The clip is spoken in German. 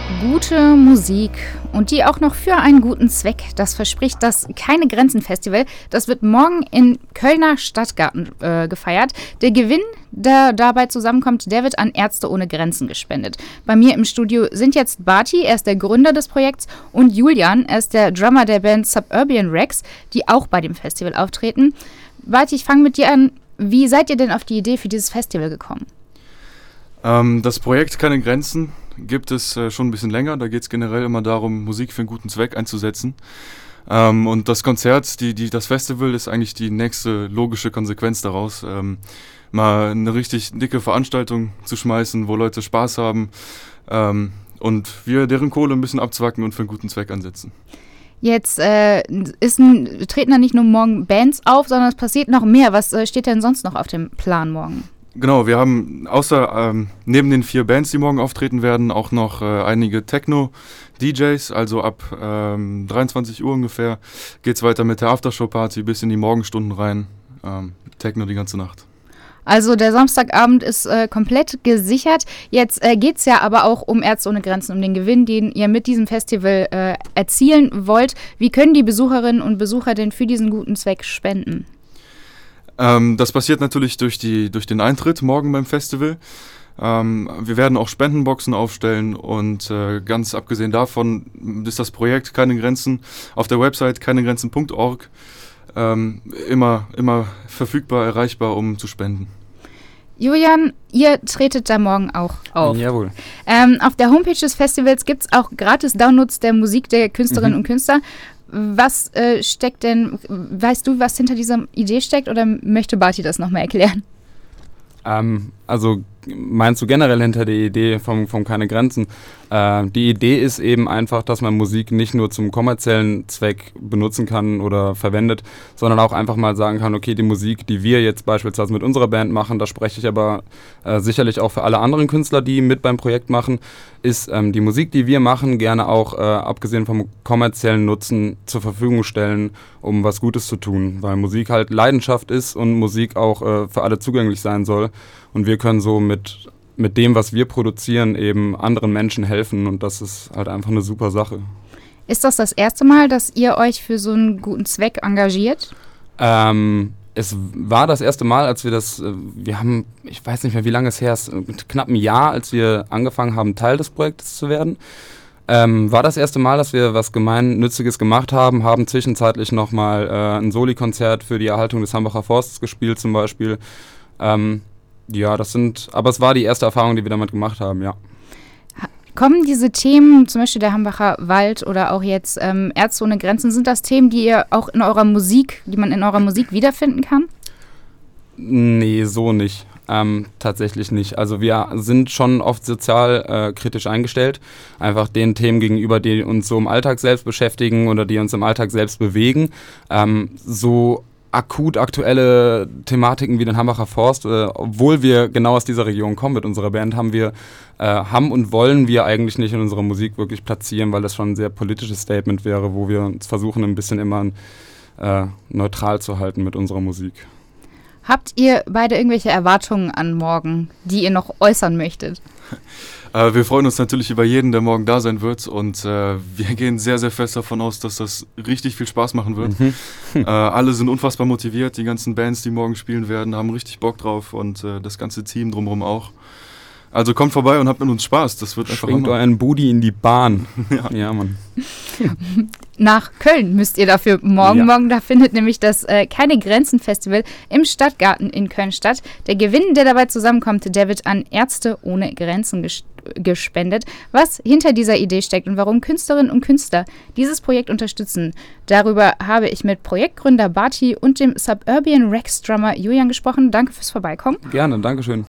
Gute Musik und die auch noch für einen guten Zweck. Das verspricht das Keine-Grenzen-Festival. Das wird morgen in Kölner Stadtgarten gefeiert. Der Gewinn, der dabei zusammenkommt, der wird an Ärzte ohne Grenzen gespendet. Bei mir im Studio sind jetzt Barty, er ist der Gründer des Projekts, und Julian, er ist der Drummer der Band Suburban Rex, die auch bei dem Festival auftreten. Barty, ich fange mit dir an. Wie seid ihr denn auf die Idee für dieses Festival gekommen? Das Projekt Keine Grenzen gibt es schon ein bisschen länger. Da geht es generell immer darum, Musik für einen guten Zweck einzusetzen. Und das Konzert, das Festival ist eigentlich die nächste logische Konsequenz daraus. Mal eine richtig dicke Veranstaltung zu schmeißen, wo Leute Spaß haben und wir deren Kohle ein bisschen abzwacken und für einen guten Zweck einsetzen. Jetzt treten da nicht nur morgen Bands auf, sondern es passiert noch mehr. Was steht denn sonst noch auf dem Plan morgen? Genau, wir haben außer neben den 4 Bands, die morgen auftreten werden, auch noch einige Techno-DJs. Also ab 23 Uhr ungefähr geht's weiter mit der Aftershow-Party bis in die Morgenstunden rein. Techno die ganze Nacht. Also der Samstagabend ist komplett gesichert. Jetzt geht es ja aber auch um Ärzte ohne Grenzen, um den Gewinn, den ihr mit diesem Festival erzielen wollt. Wie können die Besucherinnen und Besucher denn für diesen guten Zweck spenden? Das passiert natürlich durch den Eintritt morgen beim Festival. Wir werden auch Spendenboxen aufstellen und ganz abgesehen davon ist das Projekt Keine Grenzen auf der Website keinegrenzen.org immer verfügbar, erreichbar, um zu spenden. Julian, ihr tretet da morgen auch auf. Jawohl. Auf der Homepage des Festivals gibt es auch Gratis-Downloads der Musik der Künstlerinnen und Künstler. Was steckt denn, weißt du, was hinter dieser Idee steckt, oder möchte Barty das nochmal erklären? Also meinst du generell hinter der Idee vom Keine Grenzen? Die Idee ist eben einfach, dass man Musik nicht nur zum kommerziellen Zweck benutzen kann oder verwendet, sondern auch einfach mal sagen kann, okay, die Musik, die wir jetzt beispielsweise mit unserer Band machen, da spreche ich aber sicherlich auch für alle anderen Künstler, die mit beim Projekt machen, ist die Musik, die wir machen, gerne auch abgesehen vom kommerziellen Nutzen zur Verfügung stellen, um was Gutes zu tun, weil Musik halt Leidenschaft ist und Musik auch für alle zugänglich sein soll. Und wir können so mit dem, was wir produzieren, eben anderen Menschen helfen, und das ist halt einfach eine super Sache. Ist das erste Mal, dass ihr euch für so einen guten Zweck engagiert? Es war das erste Mal, als wir haben, ich weiß nicht mehr, wie lange es her ist, knapp ein Jahr, als wir angefangen haben, Teil des Projektes zu werden. War das erste Mal, dass wir was Gemeinnütziges gemacht haben zwischenzeitlich nochmal ein Soli-Konzert für die Erhaltung des Hambacher Forstes gespielt zum Beispiel. Aber es war die erste Erfahrung, die wir damit gemacht haben, ja. Kommen diese Themen, zum Beispiel der Hambacher Wald oder auch jetzt Ärzte ohne Grenzen, sind das Themen, die ihr auch die man in eurer Musik wiederfinden kann? Nee, so nicht. Tatsächlich nicht. Also wir sind schon oft sozial kritisch eingestellt, einfach den Themen gegenüber, die uns so im Alltag selbst beschäftigen oder die uns im Alltag selbst bewegen. So aktuelle Thematiken wie den Hambacher Forst, obwohl wir genau aus dieser Region kommen mit unserer Band, haben und wollen wir eigentlich nicht in unserer Musik wirklich platzieren, weil das schon ein sehr politisches Statement wäre, wo wir uns versuchen, ein bisschen immer neutral zu halten mit unserer Musik. Habt ihr beide irgendwelche Erwartungen an morgen, die ihr noch äußern möchtet? Wir freuen uns natürlich über jeden, der morgen da sein wird, und wir gehen sehr, sehr fest davon aus, dass das richtig viel Spaß machen wird. Alle sind unfassbar motiviert, die ganzen Bands, die morgen spielen werden, haben richtig Bock drauf, und das ganze Team drumherum auch. Also kommt vorbei und habt mit uns Spaß, das wird einfach Schwingt euren Booty in die Bahn. Ja, Mann. Nach Köln müsst ihr dafür morgen. Ja. Morgen, da findet nämlich das Keine Grenzen Festival im Stadtgarten in Köln statt. Der Gewinn, der dabei zusammenkommt, der wird an Ärzte ohne Grenzen gespendet. Was hinter dieser Idee steckt und warum Künstlerinnen und Künstler dieses Projekt unterstützen, darüber habe ich mit Projektgründer Barty und dem Suburban Rex Drummer Julian gesprochen. Danke fürs Vorbeikommen. Gerne, danke schön.